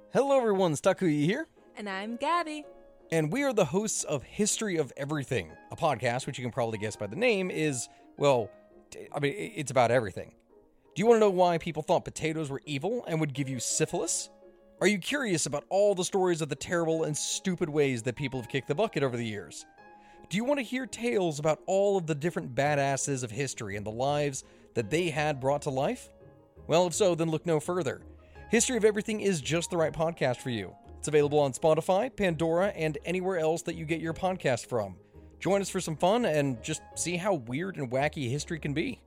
Hello everyone, Stakuyi here. And I'm Gabby. And we are the hosts of History of Everything, a podcast which you can probably guess by the name is, well, it's about everything. Do you want to know why people thought potatoes were evil and would give you syphilis? Are you curious about all the stories of the terrible and stupid ways that people have kicked the bucket over the years? Do you want to hear tales about all of the different badasses of history and the lives that they had brought to life? Well, if so, then look no further. History of Everything is just the right podcast for you. It's available on Spotify, Pandora, and anywhere else that you get your podcast from. Join us for some fun and just see how weird and wacky history can be.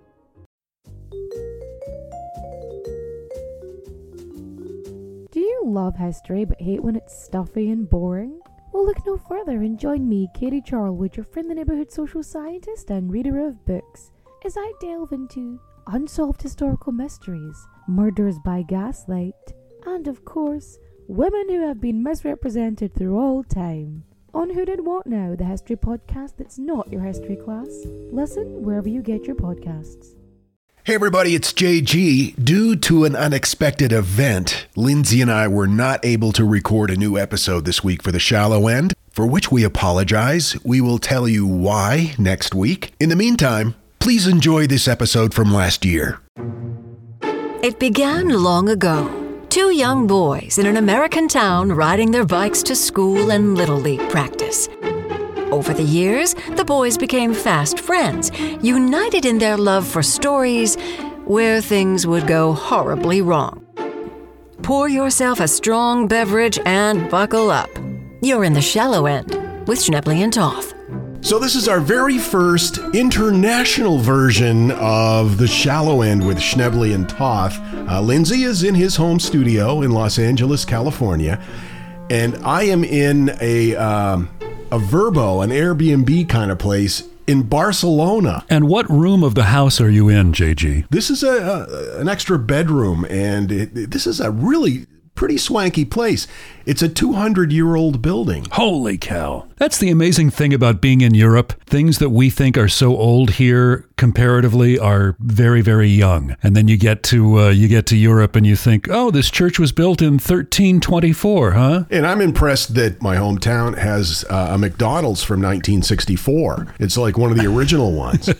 Do you love history but hate when it's stuffy and boring? Well, look no further and join me, Katie Charlwood, your friendly neighbourhood social scientist and reader of books, as I delve into unsolved historical mysteries, murders by gaslight, and of course, women who have been misrepresented through all time. On Who Did What Now, the history podcast that's not your history class. Listen wherever you get your podcasts. Hey everybody, it's JG. Due to an unexpected event, Lindsay and I were not able to record a new episode this week for The Shallow End, for which we apologize. We will tell you why next week. In the meantime, please enjoy this episode from last year. It began long ago. Two young boys in an American town riding their bikes to school and Little League practice. Over the years, the boys became fast friends, united in their love for stories where things would go horribly wrong. Pour yourself a strong beverage and buckle up. You're in The Shallow End with Schnebly and Toth. So this is our very first international version of The Shallow End with Schnebly and Toth. Lindsay is in his home studio in Los Angeles, California, and I am in a Vrbo, an Airbnb kind of place in Barcelona. And what room of the house are you in, JG? This is an extra bedroom, and this is a really pretty swanky place. It's a 200-year-old building. Holy cow. That's the amazing thing about being in Europe. Things that we think are so old here comparatively are very, very young. And then you get to Europe and you think, oh, this church was built in 1324, huh? And I'm impressed that my hometown has a McDonald's from 1964. It's like one of the original ones.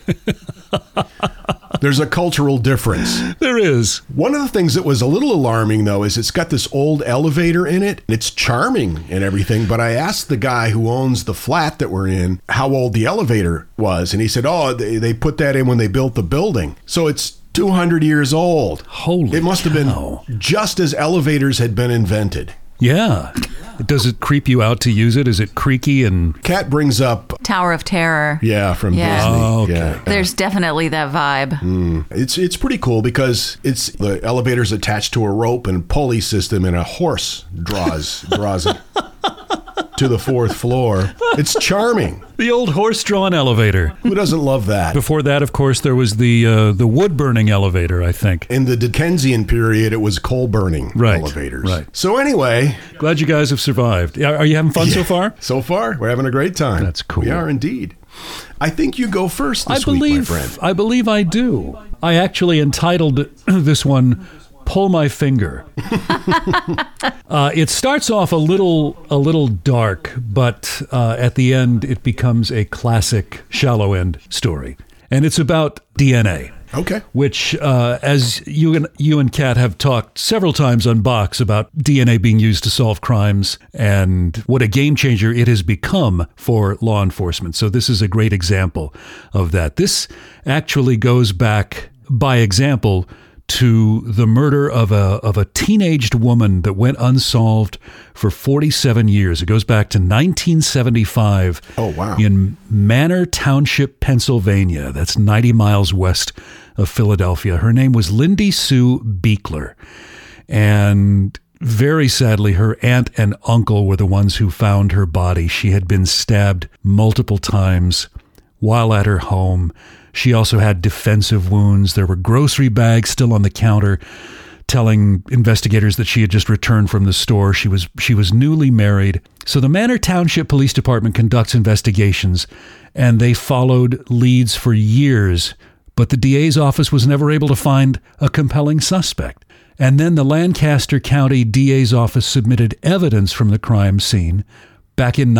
There's a cultural difference. There is. One of the things that was a little alarming, though, is it's got this old elevator in it. It's charming and everything, but I asked the guy who owns the flat that we're in how old the elevator was, and he said, oh, they put that in when they built the building. So it's 200 years old. Holy It must have been just as elevators had been invented. Yeah. Does it creep you out to use it? Is it creaky and... Kat brings up... Tower of Terror. Yeah, from Disney. Oh, okay. Yeah. There's definitely that vibe. It's pretty cool because the elevator's attached to a rope and pulley system, and a horse draws it to the fourth floor. It's charming. The old horse-drawn elevator. Who doesn't love that? Before that, of course, there was the wood-burning elevator, I think. In the Dickensian period, it was coal-burning elevators. Right. So anyway... Glad you guys have survived. Are you having fun so far? So far, we're having a great time. That's cool. We are indeed. I think you go first this week, my friend. I believe I do. I actually entitled this one... Pull My Finger. It starts off a little dark, but at the end it becomes a classic Shallow End story. And it's about DNA. Okay. Which, as you and Kat have talked several times on Box about DNA being used to solve crimes and what a game changer it has become for law enforcement. So this is a great example of that. This actually goes back, by example, to the murder of a teenaged woman that went unsolved for 47 years. It goes back to 1975. Oh, wow. In Manor Township, Pennsylvania. That's 90 miles west of Philadelphia. Her name was Lindy Sue Beekler. And very sadly, her aunt and uncle were the ones who found her body. She had been stabbed multiple times while at her home. She also had defensive wounds. There were grocery bags still on the counter telling investigators that she had just returned from the store. She was newly married. So the Manor Township Police Department conducts investigations, and they followed leads for years, but the DA's office was never able to find a compelling suspect. And then the Lancaster County DA's office submitted evidence from the crime scene back in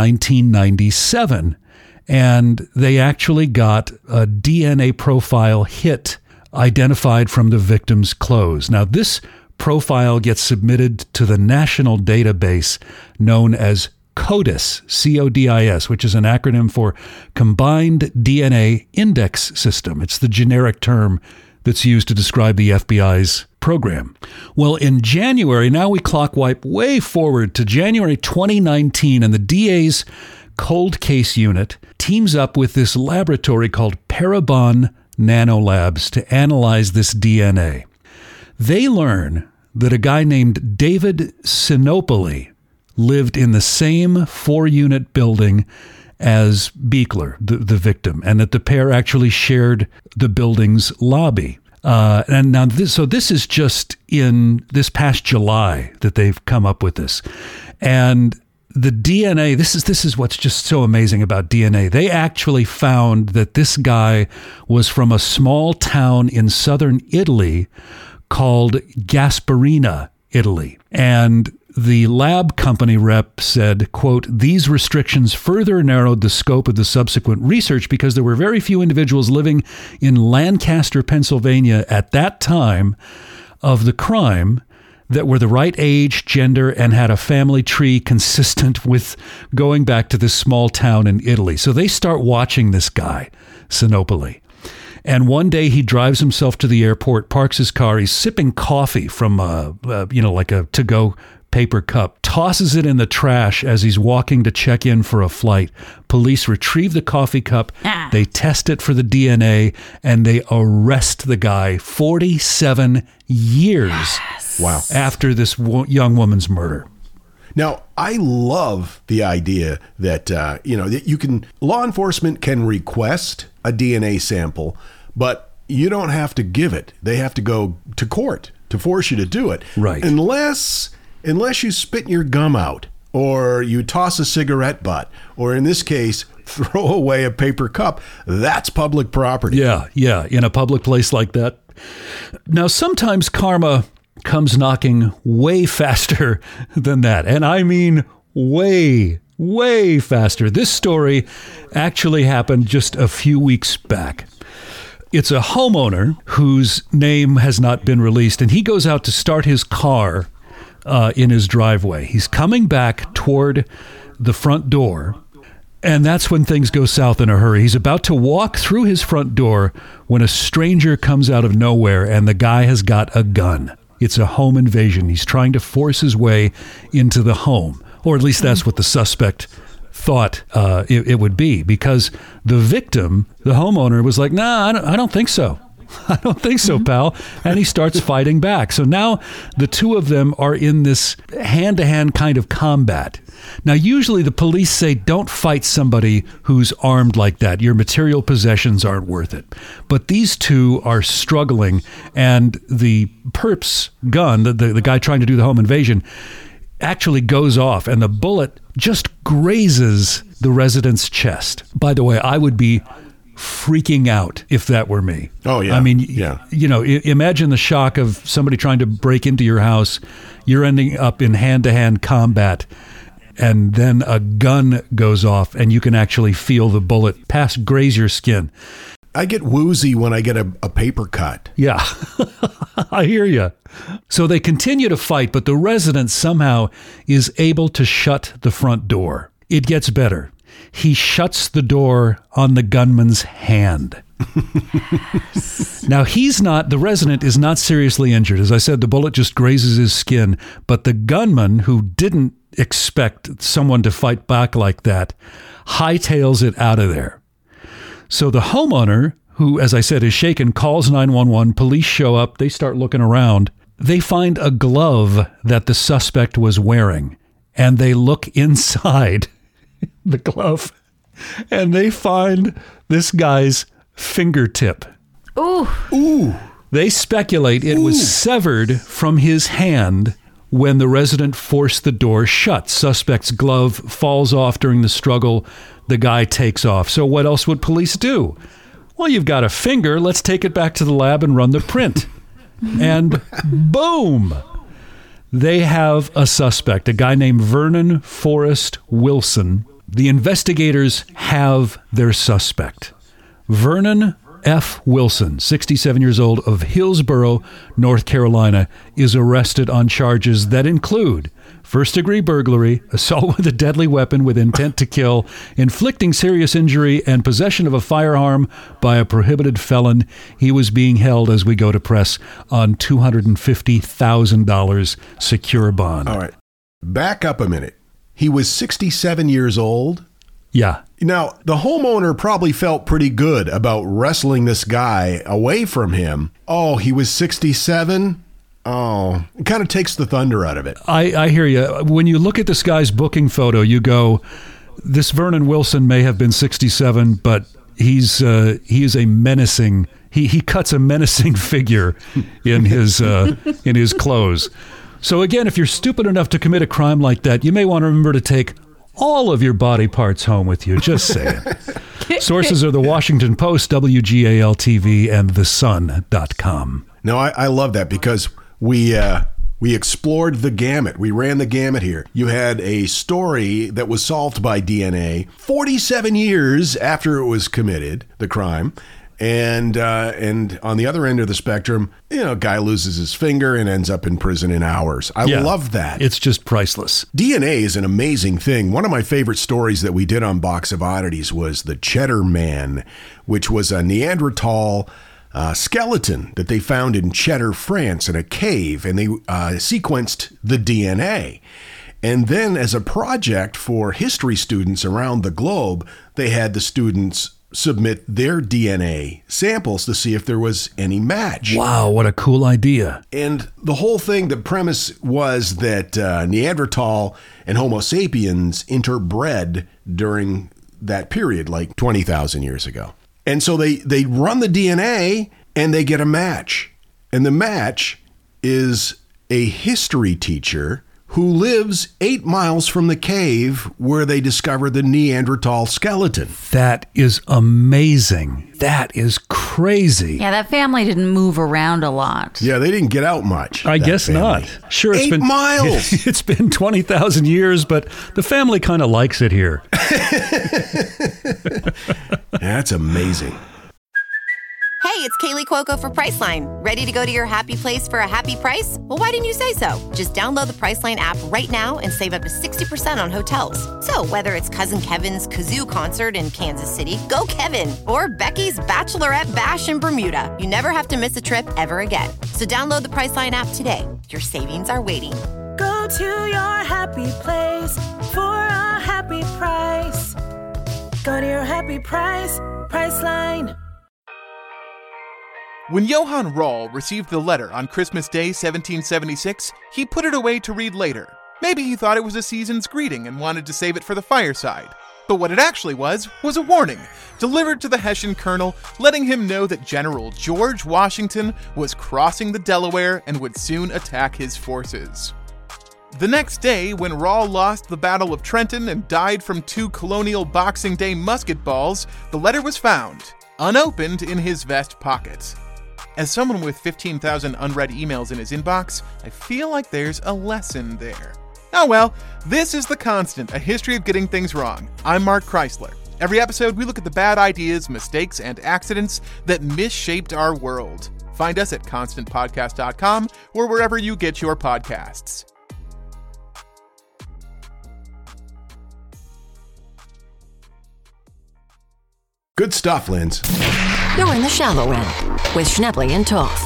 1997. And they actually got a DNA profile hit identified from the victim's clothes. Now, this profile gets submitted to the national database known as CODIS, C-O-D-I-S, which is an acronym for Combined DNA Index System. It's the generic term that's used to describe the FBI's program. Well, in January, now we clock wipe way forward to January 2019, and the DA's cold case unit teams up with this laboratory called Parabon Nanolabs to analyze this DNA. They learn that a guy named David Sinopoli lived in the same 4-unit building as Beekler, the victim, and that the pair actually shared the building's lobby. And now this is just in this past July that they've come up with this. And the DNA, this is what's just so amazing about DNA. They actually found that this guy was from a small town in southern Italy called Gasparina, Italy. And the lab company rep said, quote, "These restrictions further narrowed the scope of the subsequent research because there were very few individuals living in Lancaster, Pennsylvania at that time of the crime that were the right age, gender, and had a family tree consistent with going back to this small town in Italy." So they start watching this guy, Sinopoli. And one day he drives himself to the airport, parks his car. He's sipping coffee from like a to-go paper cup, tosses it in the trash as he's walking to check in for a flight. Police retrieve the coffee cup. They test it for the DNA, and they arrest the guy 47 years Wow. after this young woman's murder. Now, I love the idea that, that you can, law enforcement can request a DNA sample, but you don't have to give it. They have to go to court to force you to do it. Right. Unless you spit your gum out, or you toss a cigarette butt, or in this case, throw away a paper cup, that's public property. Yeah, in a public place like that. Now, sometimes karma comes knocking way faster than that. And I mean way, way faster. This story actually happened just a few weeks back. It's a homeowner whose name has not been released, and he goes out to start his car in his driveway. He's coming back toward the front door, and that's when things go south in a hurry. He's about to walk through his front door when a stranger comes out of nowhere, and the guy has got a gun. It's a home invasion. He's trying to force his way into the home, or at least that's what the suspect thought it would be, because the victim, the homeowner, was like, "Nah, I don't think so. I don't think so, pal." And he starts fighting back. So now the two of them are in this hand-to-hand kind of combat. Now, usually the police say, don't fight somebody who's armed like that. Your material possessions aren't worth it. But these two are struggling, and the perp's gun, the guy trying to do the home invasion, actually goes off, and the bullet just grazes the resident's chest. By the way, I would be freaking out if that were me. Oh, yeah. I mean, yeah. Imagine the shock of somebody trying to break into your house. You're ending up in hand-to-hand combat, and then a gun goes off, and you can actually feel the bullet graze your skin. I get woozy when I get a paper cut. Yeah, I hear you. So they continue to fight, but the resident somehow is able to shut the front door. It gets better. He shuts the door on the gunman's hand. Now, the resident is not seriously injured. As I said, the bullet just grazes his skin, but the gunman, who didn't expect someone to fight back like that, hightails it out of there. So the homeowner, who, as I said, is shaken, calls 911. Police show up. They start looking around. They find a glove that the suspect was wearing, and they look inside the glove, and they find this guy's fingertip. Ooh. They speculate it was severed from his hand when the resident forced the door shut. Suspect's glove falls off during the struggle. The guy takes off. So what else would police do? Well, you've got a finger. Let's take it back to the lab and run the print. And boom! They have a suspect, a guy named Vernon Forrest Wilson. The investigators have their suspect. Vernon F. Wilson, 67 years old, of Hillsborough, North Carolina, is arrested on charges that include first-degree burglary, assault with a deadly weapon with intent to kill, inflicting serious injury, and possession of a firearm by a prohibited felon. He was being held, as we go to press, on $250,000 secure bond. All right. Back up a minute. He was 67 years old? Yeah. Now, the homeowner probably felt pretty good about wrestling this guy away from him. Oh, he was 67? Oh, it kind of takes the thunder out of it. I hear you. When you look at this guy's booking photo, you go, this Vernon Wilson may have been 67, but he is a menacing, he cuts a menacing figure in his clothes. So again, if you're stupid enough to commit a crime like that, you may want to remember to take all of your body parts home with you. Just saying. Sources are the Washington Post, WGAL-TV, and TheSun.com. Now, I love that because we explored the gamut. We ran the gamut here. You had a story that was solved by DNA 47 years after it was committed, the crime. And on the other end of the spectrum, a guy loses his finger and ends up in prison in hours. I love that. It's just priceless. DNA is an amazing thing. One of my favorite stories that we did on Box of Oddities was the Cheddar Man, which was a Neanderthal skeleton that they found in Cheddar, France, in a cave, and they sequenced the DNA. And then as a project for history students around the globe, they had the students submit their DNA samples to see if there was any match. Wow, what a cool idea. And the whole thing, the premise was that Neanderthal and Homo sapiens interbred during that period, like 20,000 years ago. And so they run the DNA and they get a match. And the match is a history teacher who lives 8 miles from the cave where they discovered the Neanderthal skeleton. That is amazing. That is crazy. Yeah, that family didn't move around a lot. Yeah, they didn't get out much. I guess not. Sure, it's 8 been miles. It's been 20,000 years, but the family kind of likes it here. That's amazing. Hey, it's Kaylee Cuoco for Priceline. Ready to go to your happy place for a happy price? Well, why didn't you say so? Just download the Priceline app right now and save up to 60% on hotels. So whether it's Cousin Kevin's Kazoo Concert in Kansas City, go Kevin, or Becky's Bachelorette Bash in Bermuda, you never have to miss a trip ever again. So download the Priceline app today. Your savings are waiting. Go to your happy place for a happy price. Go to your happy price, Priceline. When Johann Rall received the letter on Christmas Day 1776, he put it away to read later. Maybe he thought it was a season's greeting and wanted to save it for the fireside. But what it actually was a warning, delivered to the Hessian colonel, letting him know that General George Washington was crossing the Delaware and would soon attack his forces. The next day, when Rall lost the Battle of Trenton and died from 2 colonial Boxing Day musket balls, the letter was found, unopened, in his vest pocket. As someone with 15,000 unread emails in his inbox, I feel like there's a lesson there. Oh well, this is The Constant, a history of getting things wrong. I'm Mark Chrysler. Every episode, we look at the bad ideas, mistakes, and accidents that misshaped our world. Find us at ConstantPodcast.com or wherever you get your podcasts. Good stuff, Linz. You're in the shallow end with Schnebley and Toth.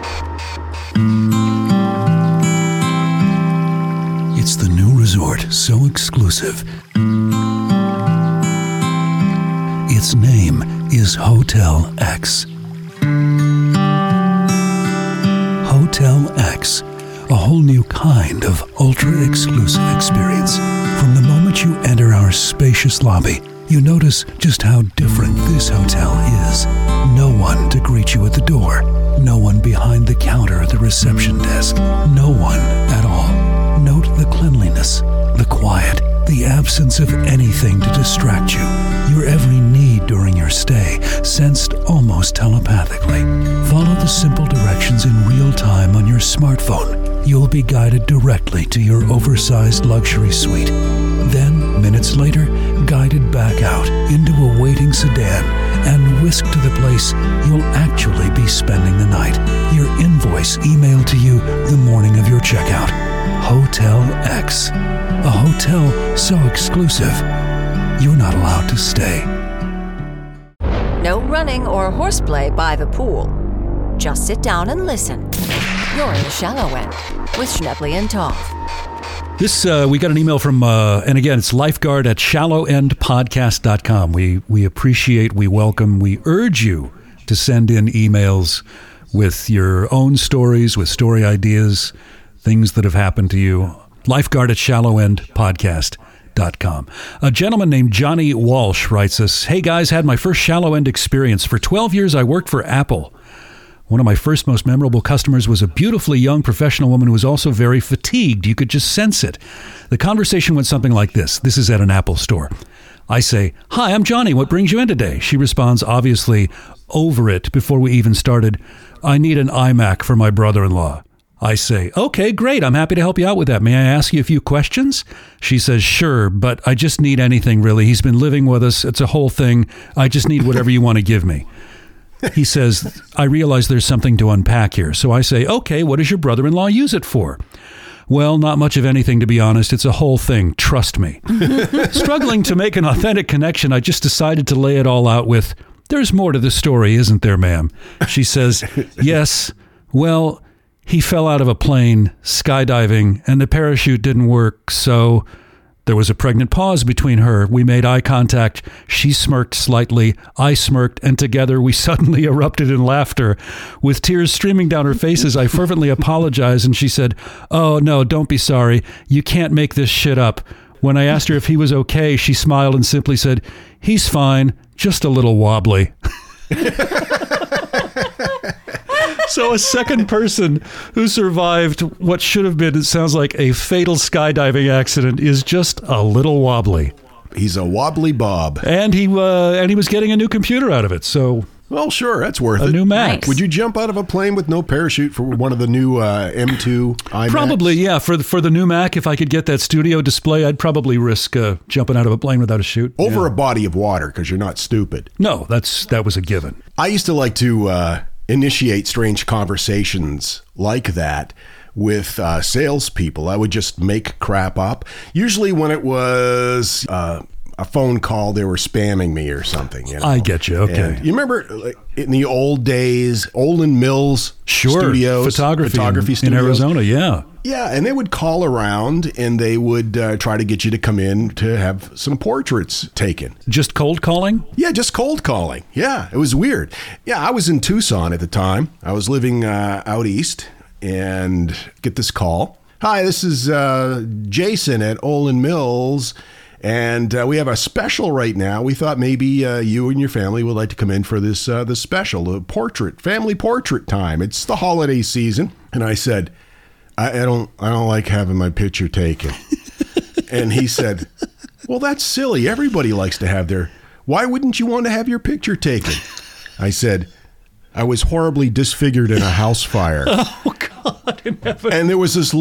It's the new resort, so exclusive. Its name is Hotel X. Hotel X, a whole new kind of ultra-exclusive experience. From the moment you enter our spacious lobby, you notice just how different this hotel is. No one to greet you at the door. No one behind the counter at the reception desk. No one at all. Note the cleanliness, the quiet, the absence of anything to distract you. Your every need during your or stay, sensed almost telepathically. Follow the simple directions in real time on your smartphone. You'll be guided directly to your oversized luxury suite. Then, minutes later, guided back out into a waiting sedan and whisked to the place you'll actually be spending the night. Your invoice emailed to you the morning of your checkout. Hotel X. A hotel so exclusive, you're not allowed to stay. No running or horseplay by the pool. Just sit down and listen. You're in the shallow end with Schnebley and Toth. This, we got an email from, and again, it's lifeguard at shallowendpodcast.com. We appreciate, we welcome, we urge you to send in emails with your own stories, with story ideas, things that have happened to you. Lifeguard at shallowendpodcast.com. A gentleman named Johnny Walsh writes us, "Hey guys, had my first shallow end experience. For 12 years, I worked for Apple. One of my first most memorable customers was a beautifully young professional woman who was also very fatigued. You could just sense it. The conversation went something like this. This is at an Apple store. I say, 'Hi, I'm Johnny. What brings you in today?' She responds, obviously over it before we even started, 'I need an iMac for my brother-in-law.' I say, 'Okay, great. I'm happy to help you out with that. May I ask you a few questions?' She says, 'Sure, but I just need anything, really. He's been living with us. It's a whole thing. I just need whatever you want to give me.' He says, 'I realize there's something to unpack here.' So I say, 'Okay, what does your brother-in-law use it for?' 'Well, not much of anything, to be honest. It's a whole thing. Trust me.' Struggling to make an authentic connection, I just decided to lay it all out with, 'There's more to the story, isn't there, ma'am?' She says, 'Yes. Well, he fell out of a plane, skydiving, and the parachute didn't work, so..." There was a pregnant pause between her. We made eye contact. She smirked slightly. I smirked, and together we suddenly erupted in laughter. With tears streaming down her faces, I fervently apologized, and she said, "Oh, no, don't be sorry. You can't make this shit up." When I asked her if he was okay, she smiled and simply said, "He's fine, just a little wobbly." So a second person who survived what should have been, it sounds like, a fatal skydiving accident is just a little wobbly. He's a wobbly Bob. And he was getting a new computer out of it, so... Well, sure, that's worth it. A new Mac. Nice. Would you jump out of a plane with no parachute for one of the new M2 iMacs? Probably, yeah. For the new Mac, if I could get that studio display, I'd probably risk jumping out of a plane without a chute. Over a body of water, because you're not stupid. No, that was a given. I used to like to initiate strange conversations like that with salespeople. I would just make crap up. Usually when it was a phone call, they were spamming me or something. You know? I get you. Okay. And you remember like, in the old days, Olin Mills studios? Photography studios. in Arizona, yeah. Yeah, and they would call around and they would try to get you to come in to have some portraits taken. Just cold calling? Yeah, just cold calling. Yeah, it was weird. Yeah, I was in Tucson at the time. I was living out east and get this call. "Hi, this is Jason at Olin Mills, and we have a special right now. We thought maybe you and your family would like to come in for this special, family portrait time. It's the holiday season." And I said, I don't like having my picture taken. And he said, "Well, that's silly. Everybody likes to have why wouldn't you want to have your picture taken?" I said, "I was horribly disfigured in a house fire." Oh, God in heaven. And there was this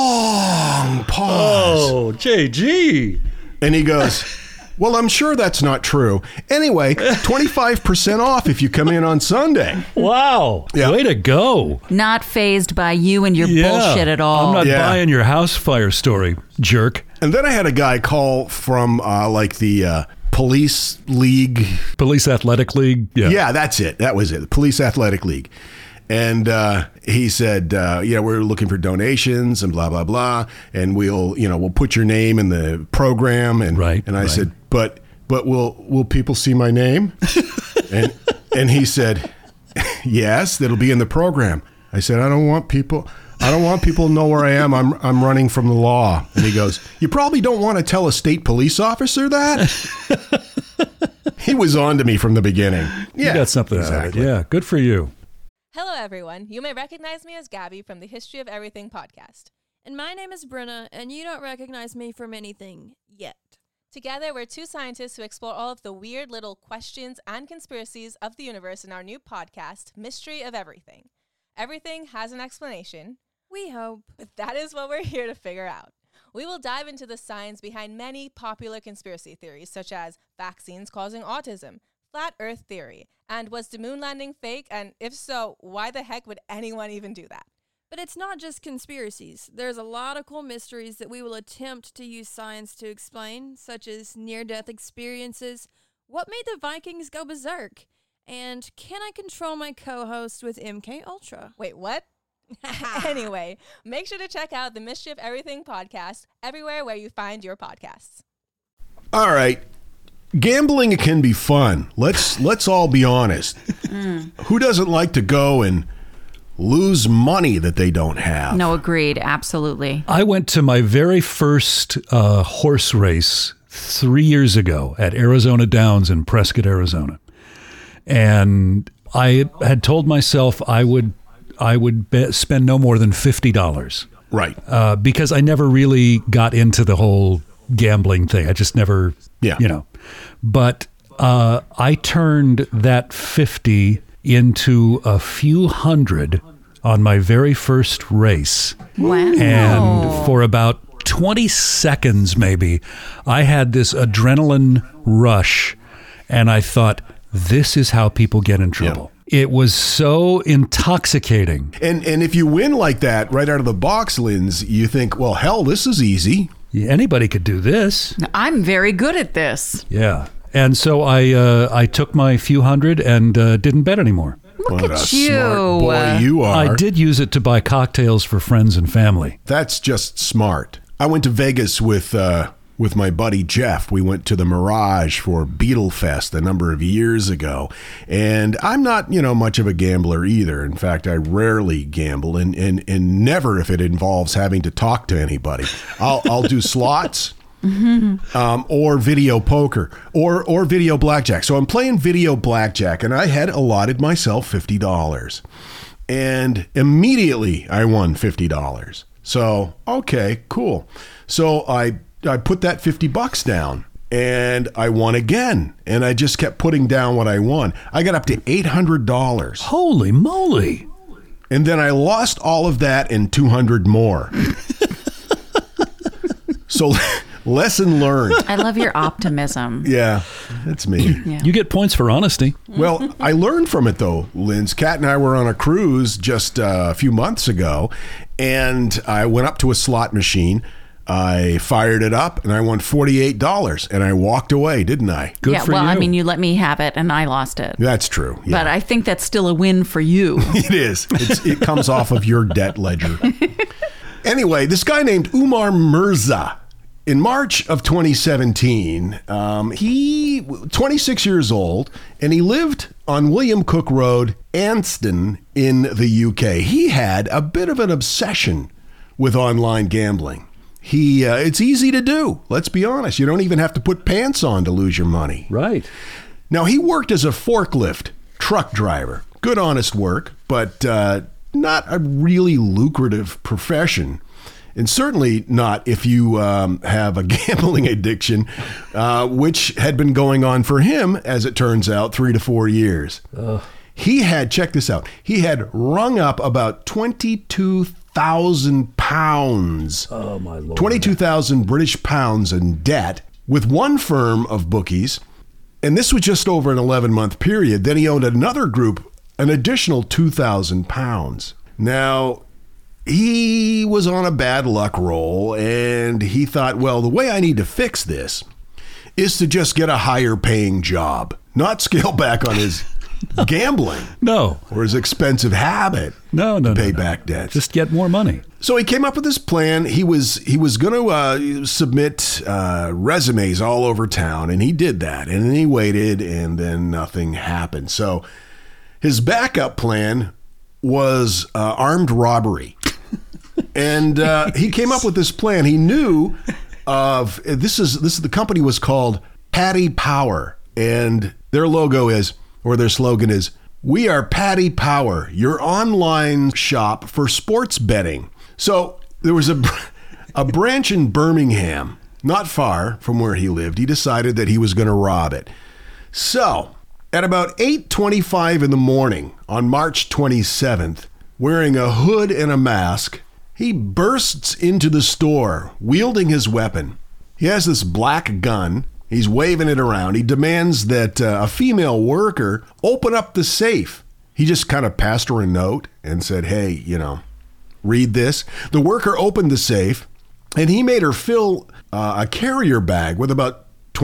long pause. Oh, JG. And he goes, "Well, I'm sure that's not true. Anyway, 25% off if you come in on Sunday." Wow. Yeah. Way to go. Not phased by you and your bullshit at all. I'm not Yeah. buying your house fire story, jerk. And then I had a guy call from like the police league. Police Athletic League. Yeah, that's it. That was it. The Police Athletic League. And he said, "Yeah, we're looking for donations and blah, blah, blah. And we'll put your name in the program." And Right, And I right. said, but will people see my name?" and he said, "Yes, that'll be in the program." I said, I don't want people to know where I am. I'm running from the law." And he goes, "You probably don't want to tell a state police officer that?" He was on to me from the beginning. Yeah, You got something out of exactly. it. Yeah, good for you. Hello, everyone. You may recognize me as Gabby from the History of Everything podcast. And my name is Brenna, and you don't recognize me from anything yet. Together, we're two scientists who explore all of the weird little questions and conspiracies of the universe in our new podcast, Mystery of Everything. Everything has an explanation. We hope. But that is what we're here to figure out. We will dive into the science behind many popular conspiracy theories, such as vaccines causing autism, flat Earth theory, and was the moon landing fake? And if so, why the heck would anyone even do that? But it's not just conspiracies. There's a lot of cool mysteries that we will attempt to use science to explain, such as near-death experiences, what made the Vikings go berserk, and can I control my co-host with MK Ultra? Wait, what? Anyway, make sure to check out the Mystery of Everything podcast everywhere where you find your podcasts. All right. Gambling can be fun. Let's all be honest. Who doesn't like to go and lose money that they don't have? No, agreed. Absolutely. I went to my very first horse race 3 years ago at Arizona Downs in Prescott, Arizona. And I had told myself I would spend no more than $50. Right. Because I never really got into the whole gambling thing. I just never, But I turned that 50 into a few hundred on my very first race. Wow. And for about 20 seconds, maybe, I had this adrenaline rush, and I thought, this is how people get in trouble. Yeah. It was so intoxicating. And if you win like that right out of the box, Linz, you think, well, hell, this is easy. Yeah, anybody could do this. I'm very good at this. Yeah. And so I took my few hundred and didn't bet anymore. Look what at a you. Smart boy you are. I did use it to buy cocktails for friends and family. That's just smart. I went to Vegas with my buddy Jeff. We went to the Mirage for Beetlefest a number of years ago. And I'm not, much of a gambler either. In fact, I rarely gamble and never if it involves having to talk to anybody. I'll do slots. Or video poker or video blackjack. So I'm playing video blackjack and I had allotted myself $50 and immediately I won $50. So, okay, cool. So I put that $50 down and I won again. And I just kept putting down what I won. I got up to $800. Holy moly. And then I lost all of that and 200 more. So lesson learned. I love your optimism. Yeah, that's me. Yeah. You get points for honesty. Well, I learned from it, though, Linz. Kat and I were on a cruise just a few months ago, and I went up to a slot machine. I fired it up, and I won $48, and I walked away, didn't I? Good for you. I mean, you let me have it, and I lost it. That's true. Yeah. But I think that's still a win for you. It is. It comes off of your debt ledger. Anyway, this guy named Umar Mirza, in March of 2017, he 26 years old, and he lived on William Cook Road, Anston, in the UK. He had a bit of an obsession with online gambling. It's easy to do. Let's be honest. You don't even have to put pants on to lose your money. Right. Now, he worked as a forklift truck driver. Good, honest work, but not a really lucrative profession. And certainly not if you have a gambling addiction, which had been going on for him, as it turns out, 3 to 4 years. He had, check this out, he had rung up about 22,000 pounds. Oh, my Lord. 22,000 British pounds in debt with one firm of bookies. And this was just over an 11-month period. Then he owned another group, an additional 2,000 pounds. Now, he was on a bad luck roll, and he thought, well, the way I need to fix this is to just get a higher paying job, not scale back on his gambling. No. Or his expensive habit. No. Pay back debts. Just get more money. So he came up with this plan. He was going to submit resumes all over town, and he did that. And then he waited, and then nothing happened. So his backup plan was armed robbery. And he came up with this plan. He knew of the company was called Paddy Power, and their slogan is, "We are Paddy Power, your online shop for sports betting." So there was a branch in Birmingham, not far from where he lived, he decided that he was going to rob it. So, at about 8:25 in the morning on March 27th, wearing a hood and a mask, he bursts into the store, wielding his weapon. He has this black gun. He's waving it around. He demands that a female worker open up the safe. He just kind of passed her a note and said, hey, read this. The worker opened the safe, and he made her fill a carrier bag with about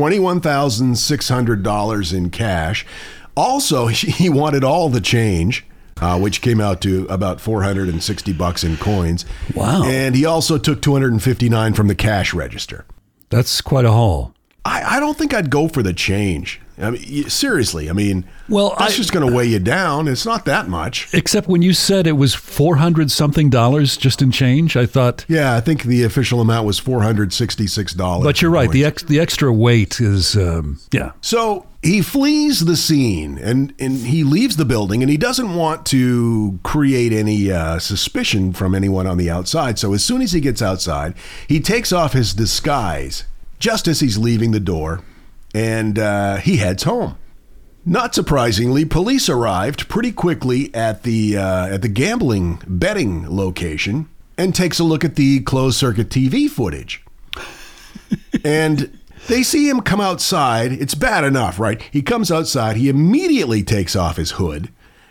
$21,600 in cash. Also, he wanted all the change, which came out to about $460 in coins. Wow. And he also took $259 from the cash register. That's quite a haul. I don't think I'd go for the change. I mean, seriously. I mean, that's just going to weigh you down. It's not that much. Except when you said it was $400-something just in change, I thought. Yeah, I think the official amount was $466. But you're right. The extra weight is, yeah. So he flees the scene and he leaves the building, and he doesn't want to create any suspicion from anyone on the outside. So as soon as he gets outside, he takes off his disguise just as he's leaving the door, and he heads home. Not surprisingly, police arrived pretty quickly at the gambling betting location and takes a look at the closed-circuit TV footage. And they see him come outside. It's bad enough, right? He comes outside. He immediately takes off his hood,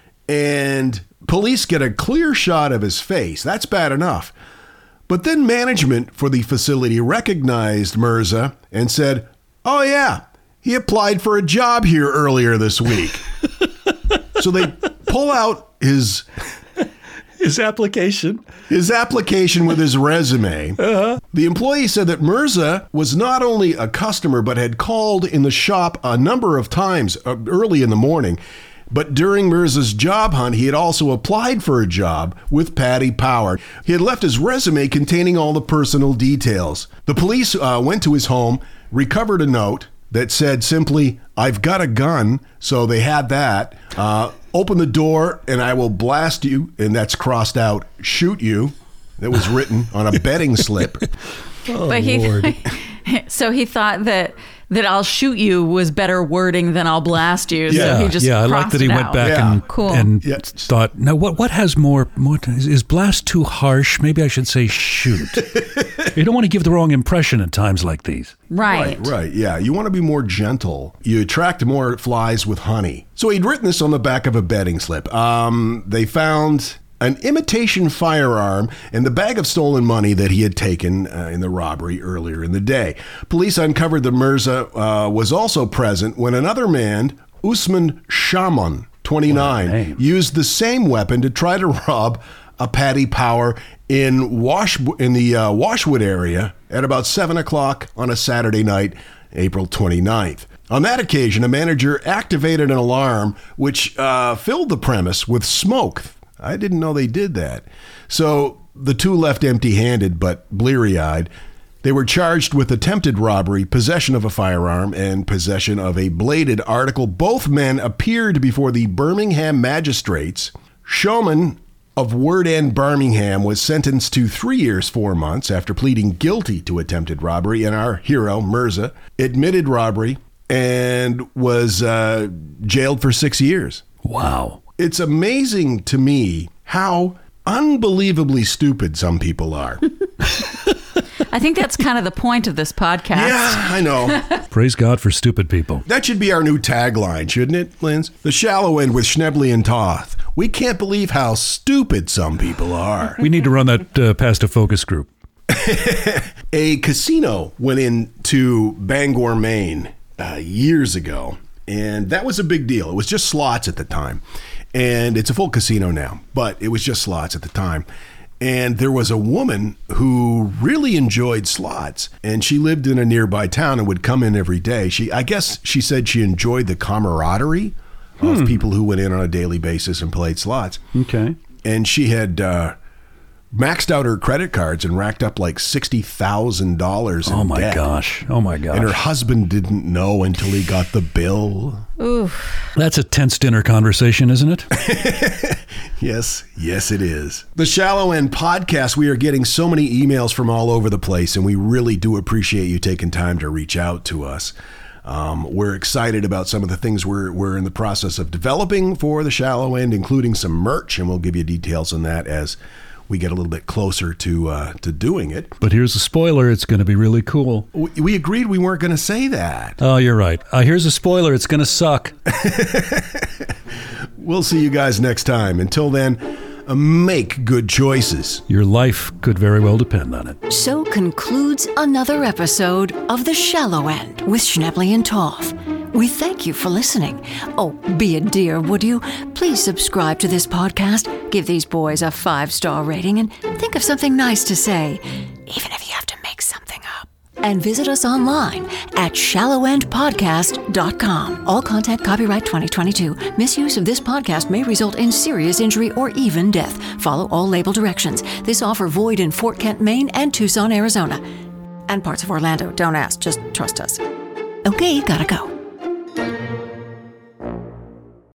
and police get a clear shot of his face. That's bad enough. But then management for the facility recognized Mirza and said, oh, yeah, he applied for a job here earlier this week. So they pull out his application. His application with his resume. Uh-huh. The employee said that Mirza was not only a customer, but had called in the shop a number of times early in the morning. But during Mirza's job hunt, he had also applied for a job with Paddy Power. He had left his resume containing all the personal details. The police went to his home, recovered a note that said simply, I've got a gun. So they had that. Open the door and I will blast you. And that's crossed out, shoot you. That was written on a betting slip. Oh, but Lord. So he thought that I'll shoot you was better wording than I'll blast you. Yeah, so he just I like that he went back and thought, now what has more is blast too harsh? Maybe I should say shoot. You don't want to give the wrong impression at times like these. Right. Yeah, you want to be more gentle. You attract more flies with honey. So he'd written this on the back of a betting slip. They found an imitation firearm and the bag of stolen money that he had taken in the robbery earlier in the day. Police uncovered that Mirza was also present when another man, Usman Shaman, 29, used the same weapon to try to rob a Paddy Power in the Washwood area at about 7 o'clock on a Saturday night, April 29th. On that occasion, a manager activated an alarm which filled the premise with smoke. I didn't know they did that. So the two left empty-handed but bleary-eyed. They were charged with attempted robbery, possession of a firearm, and possession of a bladed article. Both men appeared before the Birmingham magistrates. Showman of Word End, Birmingham, was sentenced to 3 years, 4 months after pleading guilty to attempted robbery, and our hero, Mirza, admitted robbery and was jailed for 6 years. Wow. It's amazing to me how unbelievably stupid some people are. I think that's kind of the point of this podcast. Yeah, I know. Praise God for stupid people. That should be our new tagline, shouldn't it, Linz? The Shallow End with Schnebley and Toth. We can't believe how stupid some people are. We need to run that past a focus group. A casino went into Bangor, Maine years ago, and that was a big deal. It was just slots at the time. And it's a full casino now, but it was just slots at the time. And there was a woman who really enjoyed slots, and she lived in a nearby town and would come in every day. I guess she said she enjoyed the camaraderie of people who went in on a daily basis and played slots. Okay. And she had maxed out her credit cards and racked up like $60,000 in Oh my debt. gosh. Oh my gosh. And her husband didn't know until he got the bill. Oof. That's a tense dinner conversation, isn't it? Yes, it is. The Shallow End podcast, we are getting so many emails from all over the place, and we really do appreciate you taking time to reach out to us. We're excited about some of the things we're in the process of developing for the Shallow End, including some merch, and we'll give you details on that as we get a little bit closer to doing it. But here's a spoiler. It's going to be really cool. We agreed we weren't going to say that. Oh, you're right. Here's a spoiler. It's going to suck. We'll see you guys next time. Until then, make good choices. Your life could very well depend on it. So concludes another episode of The Shallow End with Schnebley and Toff. We thank you for listening. Oh, be a dear, would you? Please subscribe to this podcast, give these boys a 5-star rating, and think of something nice to say, even if you have to make something up. And visit us online at shallowendpodcast.com. All content copyright 2022. Misuse of this podcast may result in serious injury or even death. Follow all label directions. This offer void in Fort Kent, Maine and Tucson, Arizona. And parts of Orlando. Don't ask, just trust us. Okay, gotta go.